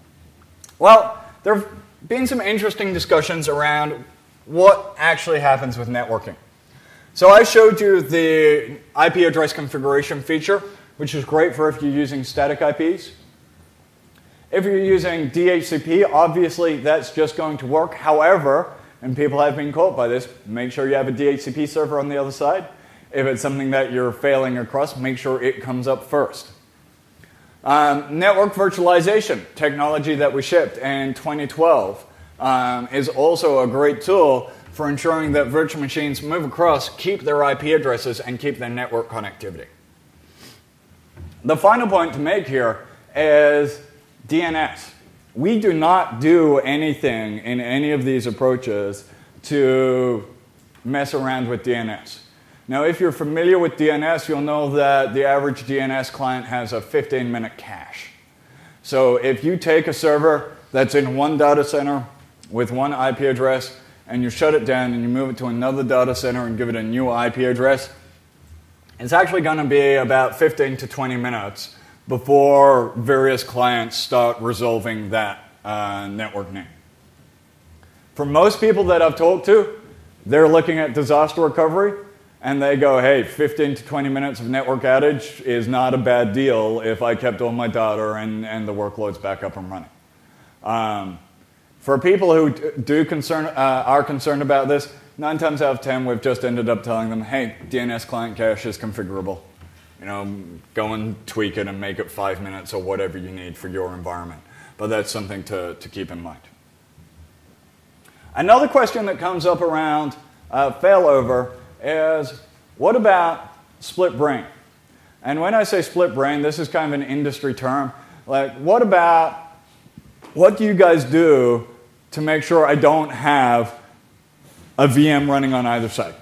Well, there have been some interesting discussions around what actually happens with networking. So I showed you the IP address configuration feature, which is great for if you're using static IPs. If you're using DHCP, obviously that's just going to work. However, and people have been caught by this, make sure you have a DHCP server on the other side. If it's something that you're failing across, make sure it comes up first. Network virtualization, technology that we shipped in 2012, is also a great tool for ensuring that virtual machines move across, keep their IP addresses, and keep their network connectivity. The final point to make here is DNS. We do not do anything in any of these approaches to mess around with DNS. Now, if you're familiar with DNS, you'll know that the average DNS client has a 15-minute cache. So if you take a server that's in one data center with one IP address, and you shut it down and you move it to another data center and give it a new IP address, it's actually going to be about 15 to 20 minutes before various clients start resolving that network name. For most people that I've talked to, they're looking at disaster recovery, and they go, hey, 15 to 20 minutes of network outage is not a bad deal if I kept all my data and the workload's back up and running. For people who are concerned about this, 9 times out of 10, we've just ended up telling them, hey, DNS client cache is configurable. Go and tweak it and make it 5 minutes or whatever you need for your environment. But that's something to keep in mind. Another question that comes up around failover is, what about split brain? And when I say split brain, this is kind of an industry term. Like, what about what do you guys do to make sure I don't have a VM running on either side?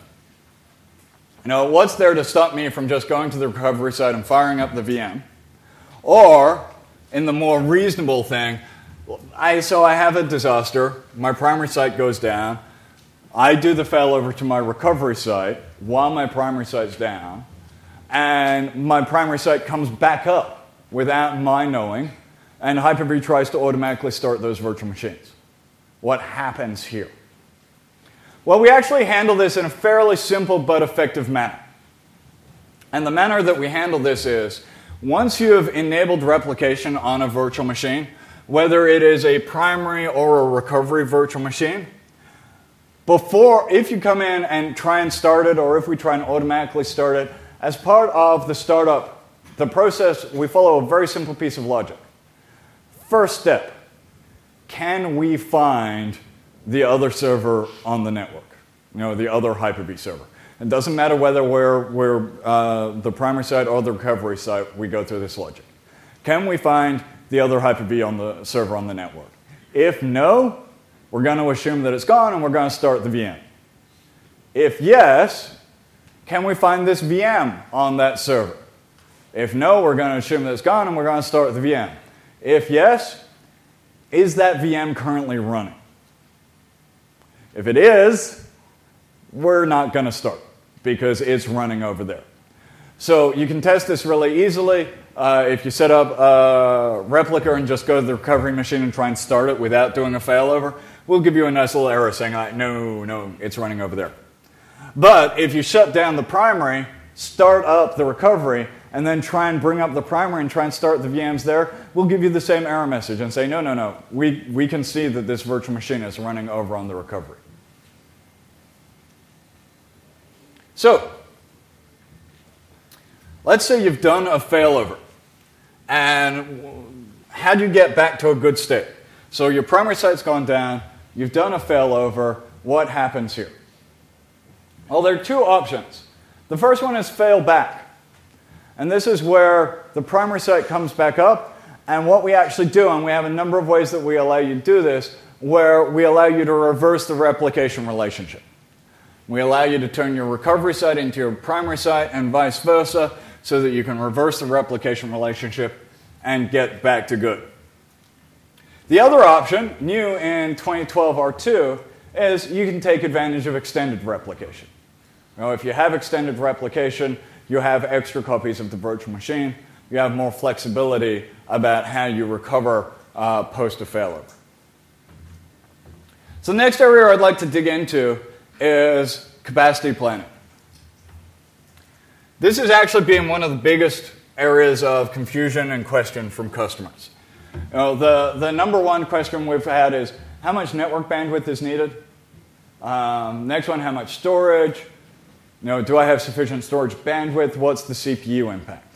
What's there to stop me from just going to the recovery side and firing up the VM? Or, in the more reasonable thing, I have a disaster, my primary site goes down, I do the failover to my recovery site while my primary site's down, and my primary site comes back up without my knowing, and Hyper-V tries to automatically start those virtual machines. What happens here? Well, we actually handle this in a fairly simple but effective manner. And the manner that we handle this is, once you have enabled replication on a virtual machine, whether it is a primary or a recovery virtual machine, if you come in and try and start it, or if we try and automatically start it, as part of the startup, the process, we follow a very simple piece of logic. First step, can we find the other server on the network? The other Hyper-V server. It doesn't matter whether we're the primary site or the recovery site, we go through this logic. Can we find the other Hyper-V on the server on the network? If no, we're going to assume that it's gone and we're going to start the VM. If yes, can we find this VM on that server? If no, we're going to assume that it's gone and we're going to start the VM. If yes, is that VM currently running? If it is, we're not going to start because it's running over there. So you can test this really easily. If you set up a replica and just go to the recovery machine and try and start it without doing a failover, we'll give you a nice little error saying, no, it's running over there. But if you shut down the primary, start up the recovery, and then try and bring up the primary and try and start the VMs there, we'll give you the same error message and say, no, we can see that this virtual machine is running over on the recovery. So, let's say you've done a failover, and how do you get back to a good state? So your primary site's gone down, you've done a failover, what happens here? Well, there are two options. The first one is fail back. And this is where the primary site comes back up, and what we actually do, and we have a number of ways that we allow you to do this, where we allow you to reverse the replication relationship. We allow you to turn your recovery site into your primary site and vice versa, so that you can reverse the replication relationship and get back to good. The other option, new in 2012 R2, is you can take advantage of extended replication. If you have extended replication, you have extra copies of the virtual machine. You have more flexibility about how you recover post a failover. So the next area I'd like to dig into is capacity planning. This has actually been one of the biggest areas of confusion and question from customers. The number one question we've had is, how much network bandwidth is needed? Next one, how much storage? Do I have sufficient storage bandwidth? What's the CPU impact?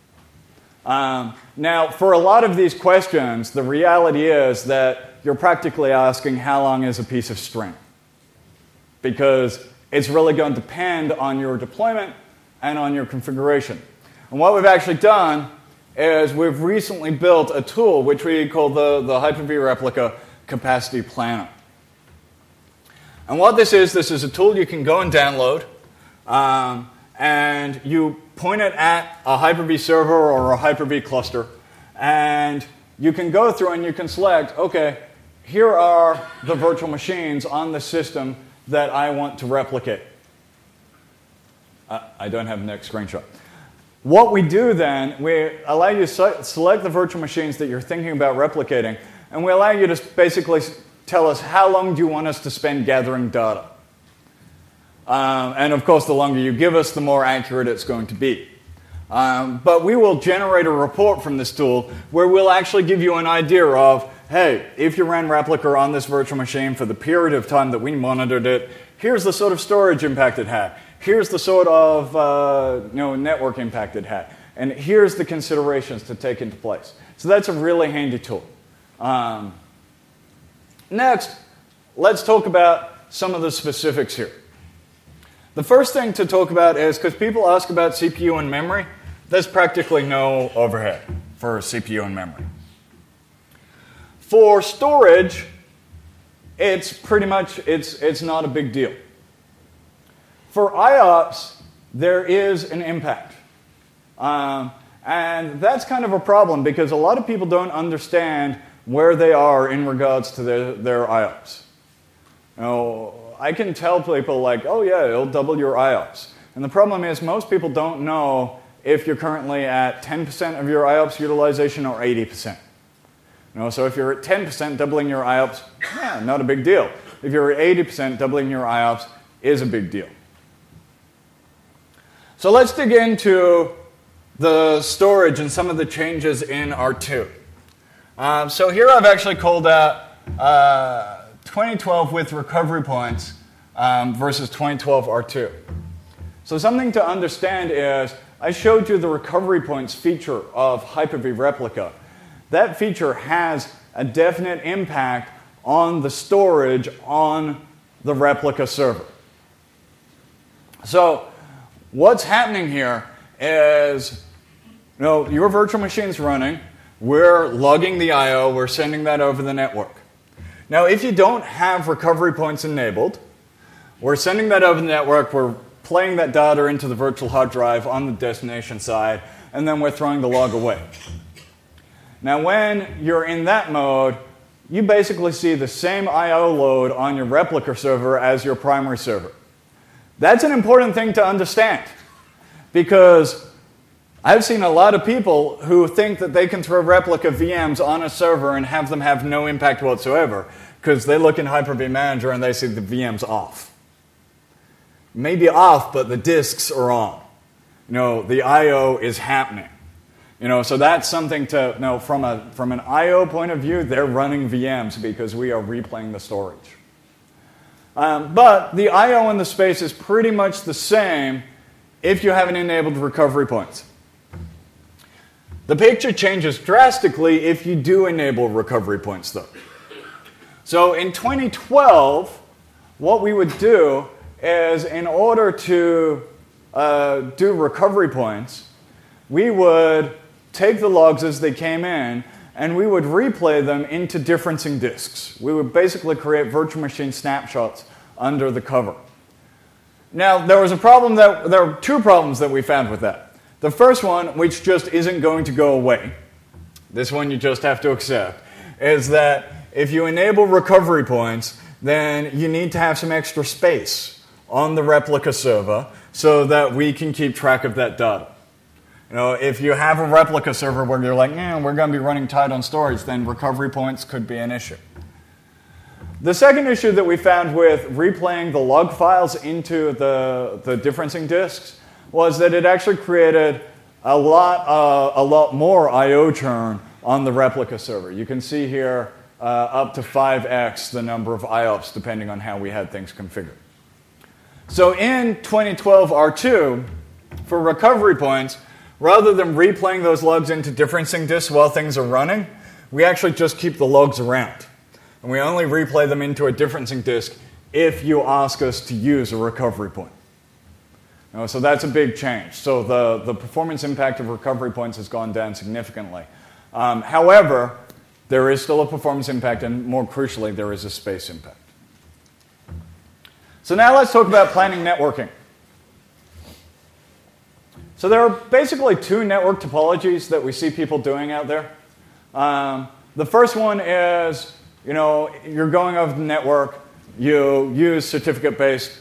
Now, for a lot of these questions, the reality is that you're practically asking how long is a piece of string, because it's really going to depend on your deployment and on your configuration. And what we've actually done is we've recently built a tool which we call the Hyper-V Replica Capacity Planner. And what this is a tool you can go and download, and you point it at a Hyper-V server or a Hyper-V cluster, and you can go through and you can select, okay, here are the virtual machines on the system that I want to replicate. I don't have the next screenshot. What we do then, we allow you to select the virtual machines that you're thinking about replicating, and we allow you to basically tell us how long do you want us to spend gathering data. And of course, the longer you give us, the more accurate it's going to be. But we will generate a report from this tool where we'll actually give you an idea of, hey, if you ran Replica on this virtual machine for the period of time that we monitored it, here's the sort of storage impact it had. Here's the sort of network impact it had. And here's the considerations to take into place. So that's a really handy tool. Next, let's talk about some of the specifics here. The first thing to talk about is, because people ask about CPU and memory, there's practically no overhead for CPU and memory. For storage, it's pretty much, it's not a big deal. For IOPS, there is an impact. And that's kind of a problem because a lot of people don't understand where they are in regards to their IOPS. You know, I can tell people like, oh yeah, it'll double your IOPS. And the problem is most people don't know if you're currently at 10% of your IOPS utilization or 80%. You know, so if you're at 10%, doubling your IOPS, yeah, not a big deal. If you're at 80%, doubling your IOPS is a big deal. So let's dig into the storage and some of the changes in R2. So here I've actually called out 2012 with recovery points versus 2012 R2. So something to understand is I showed you the recovery points feature of Hyper-V Replica. That feature has a definite impact on the storage on the replica server. So what's happening here is, you know, your virtual machine's running, we're logging the I/O, we're sending that over the network. Now, if you don't have recovery points enabled, we're sending that over the network, we're playing that data into the virtual hard drive on the destination side, and then we're throwing the log away. Now, when you're in that mode, you basically see the same I/O load on your replica server as your primary server. That's an important thing to understand, because I've seen a lot of people who think that they can throw replica VMs on a server and have them have no impact whatsoever, because they look in Hyper-V Manager and they see the VM's off. Maybe off, but the disks are on. You know, the I/O is happening. You know, so that's something to know from an I/O point of view. They're running VMs because we are replaying the storage. But the I/O in the space is pretty much the same if you haven't enabled recovery points. The picture changes drastically if you do enable recovery points, though. So in 2012, what we would do is, in order to do recovery points, we would take the logs as they came in, and we would replay them into differencing disks. We would basically create virtual machine snapshots under the cover. Now, there were two problems that we found with that. The first one, which just isn't going to go away, this one you just have to accept, is that if you enable recovery points, then you need to have some extra space on the replica server so that we can keep track of that data. You know, if you have a replica server where you're like, we're going to be running tight on storage, then recovery points could be an issue. The second issue that we found with replaying the log files into the differencing disks was that it actually created a lot more I/O churn on the replica server. You can see here up to 5x the number of IOPS depending on how we had things configured. So in 2012 R2, for recovery points, rather than replaying those logs into differencing disks while things are running, we actually just keep the logs around. And we only replay them into a differencing disk if you ask us to use a recovery point. You know, so that's a big change. So the performance impact of recovery points has gone down significantly. However, there is still a performance impact, and more crucially, there is a space impact. So now let's talk about planning networking. So there are basically two network topologies that we see people doing out there. The first one is, you know, you're going over the network, you use certificate-based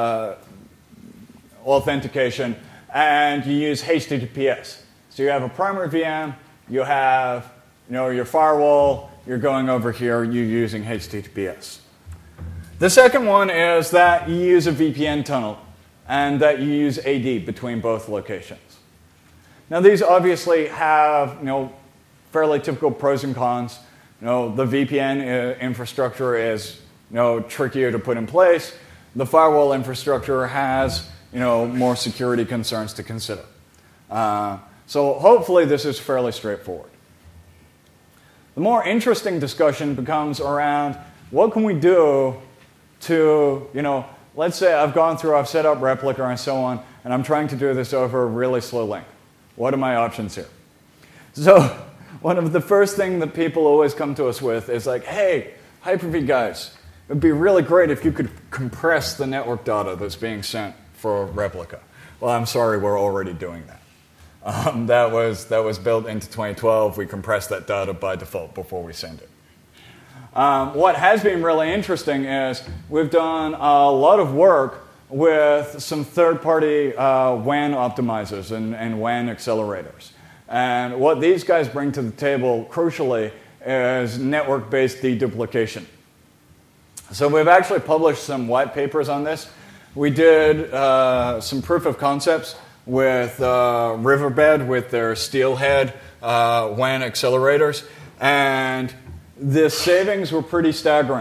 authentication, and you use HTTPS. So you have a primary VM, you have, you know, your firewall, you're going over here, you're using HTTPS. The second one is that you use a VPN tunnel and that you use AD between both locations. Now these obviously have, you know, fairly typical pros and cons. You know, the VPN infrastructure is, you know, trickier to put in place. The firewall infrastructure has, you know, more security concerns to consider. So hopefully this is fairly straightforward. The more interesting discussion becomes around what can we do to, you know, let's say I've set up Replica and so on, and I'm trying to do this over a really slow link. What are my options here? So one of the first things that people always come to us with is like, hey, Hyper-V guys, it would be really great if you could compress the network data that's being sent for Replica. Well, I'm sorry, we're already doing that. That was built into 2012. We compress that data by default before we send it. What has been really interesting is we've done a lot of work with some third-party WAN optimizers and WAN accelerators. And what these guys bring to the table, crucially, is network-based deduplication. So we've actually published some white papers on this. We did some proof of concepts with Riverbed with their Steelhead WAN accelerators, and the savings were pretty staggering.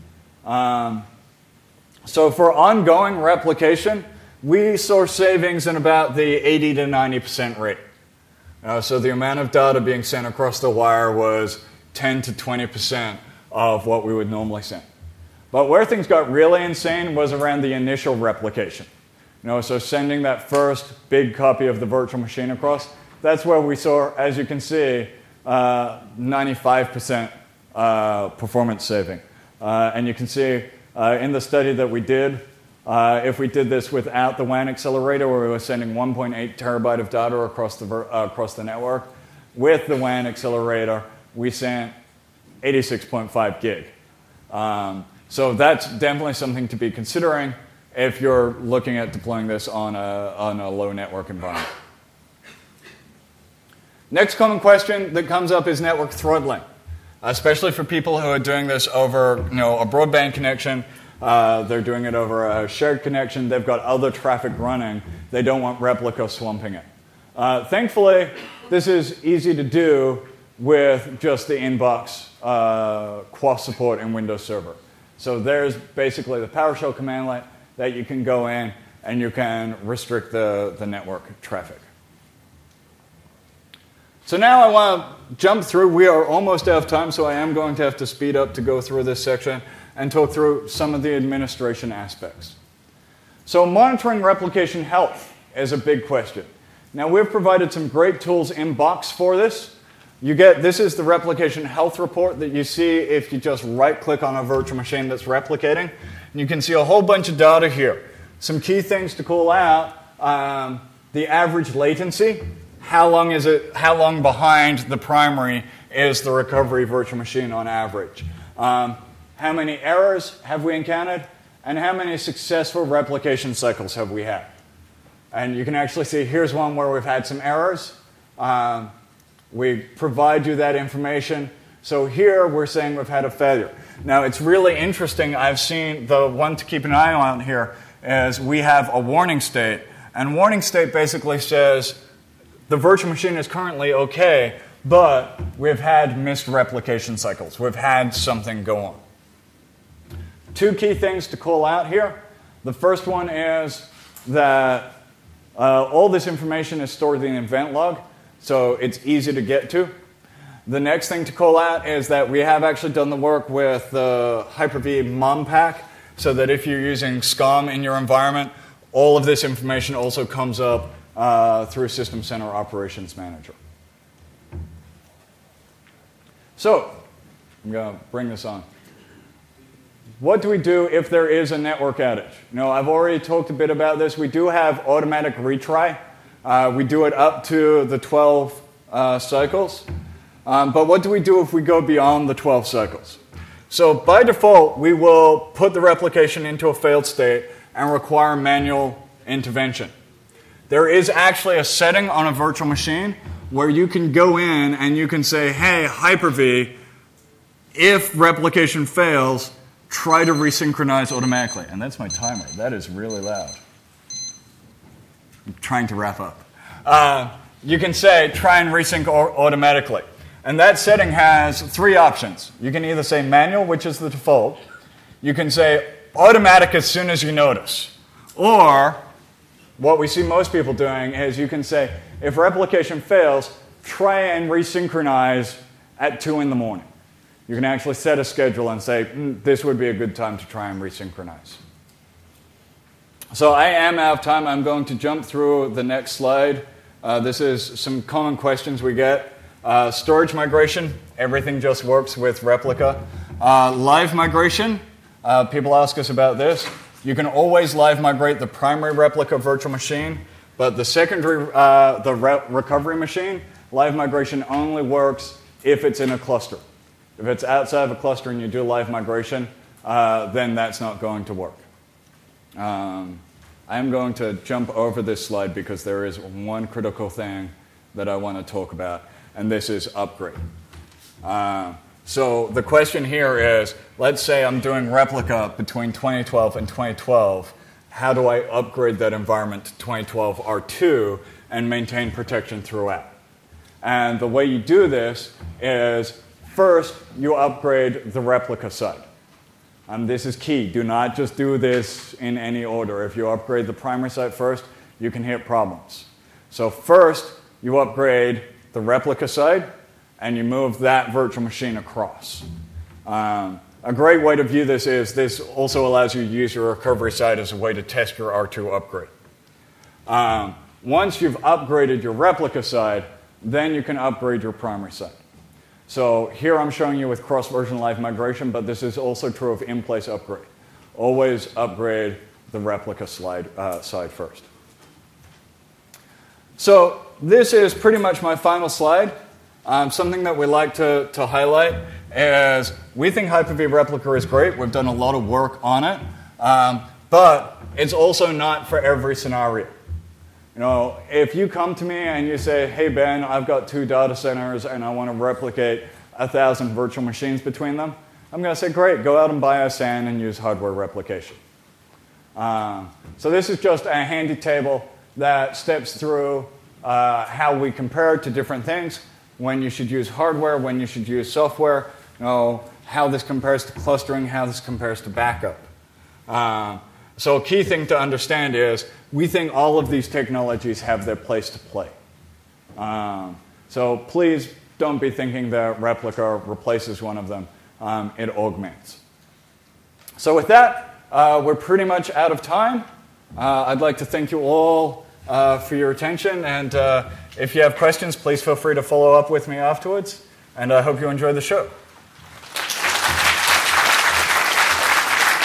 So for ongoing replication, we saw savings in about the 80 to 90% rate. So the amount of data being sent across the wire was 10 to 20% of what we would normally send. But where things got really insane was around the initial replication. So sending that first big copy of the virtual machine across, that's where we saw, as you can see, 95% performance saving. And you can see in the study that we did, if we did this without the WAN accelerator, where we were sending 1.8 terabyte of data across the network, with the WAN accelerator, we sent 86.5 gig. So that's definitely something to be considering if you're looking at deploying this on a low network environment. Next common question that comes up is network throttling, especially for people who are doing this over a broadband connection. They're doing it over a shared connection. They've got other traffic running. They don't want Replica swamping it. Thankfully, this is easy to do with just the inbox QoS support in Windows Server. So there's basically the PowerShell commandlet that you can go in and you can restrict the network traffic. So now I want to jump through. We are almost out of time, so I am going to have to speed up to go through this section and talk through some of the administration aspects. So monitoring replication health is a big question. Now we've provided some great tools in Box for this. This is the replication health report that you see if you just right-click on a virtual machine that's replicating. And you can see a whole bunch of data here. Some key things to call out, the average latency. How long behind the primary is the recovery virtual machine on average? How many errors have we encountered? And how many successful replication cycles have we had? And you can actually see here's one where we've had some errors. We provide you that information. So here we're saying we've had a failure. Now it's really interesting. I've seen the one to keep an eye on here is we have a warning state. And warning state basically says the virtual machine is currently okay, but we've had missed replication cycles. We've had something go on. Two key things to call out here. The first one is that all this information is stored in an event log, so it's easy to get to. The next thing to call out is that we have actually done the work with the Hyper-V MOM pack, so that if you're using SCOM in your environment, all of this information also comes up through System Center Operations Manager. So, I'm going to bring this on. What do we do if there is a network outage? I've already talked a bit about this. We do have automatic retry. We do it up to the 12 cycles. But what do we do if we go beyond the 12 cycles? So by default, we will put the replication into a failed state and require manual intervention. There is actually a setting on a virtual machine where you can go in and you can say, hey, Hyper-V, if replication fails, try to resynchronize automatically. And that's my timer. That is really loud. I'm trying to wrap up. You can say, try and resync automatically. And that setting has three options. You can either say manual, which is the default. You can say automatic as soon as you notice. Or what we see most people doing is you can say, if replication fails, try and resynchronize at 2 in the morning. You can actually set a schedule and say, this would be a good time to try and resynchronize. So I am out of time. I'm going to jump through the next slide. This is some common questions we get. Storage migration, everything just works with replica. Live migration, people ask us about this. You can always live migrate the primary replica virtual machine, but the secondary, recovery machine, live migration only works if it's in a cluster. If it's outside of a cluster and you do live migration, then that's not going to work. I'm going to jump over this slide because there is one critical thing that I want to talk about, and this is upgrade. So the question here is, let's say I'm doing replica between 2012 and 2012. How do I upgrade that environment to 2012 R2 and maintain protection throughout? And the way you do this is, first, you upgrade the replica side. This is key. Do not just do this in any order. If you upgrade the primary site first, you can hit problems. So first, you upgrade the replica side, and you move that virtual machine across. A great way to view this is this also allows you to use your recovery side as a way to test your R2 upgrade. Once you've upgraded your replica side, then you can upgrade your primary side. So here I'm showing you with cross-version live migration, but this is also true of in-place upgrade. Always upgrade the replica side first. So this is pretty much my final slide. Something that we like to highlight is we think Hyper-V Replica is great. We've done a lot of work on it, but it's also not for every scenario. You know, if you come to me and you say, hey, Ben, I've got 2 data centers and I want to replicate 1,000 virtual machines between them, I'm going to say, great, go out and buy a SAN and use hardware replication. So this is just a handy table that steps through how we compare to different things, when you should use hardware, when you should use software, you know, how this compares to clustering, how this compares to backup. So a key thing to understand is we think all of these technologies have their place to play. So please don't be thinking that replica replaces one of them. It augments. So with that, we're pretty much out of time. I'd like to thank you all for your attention, and if you have questions, please feel free to follow up with me afterwards, and I hope you enjoy the show.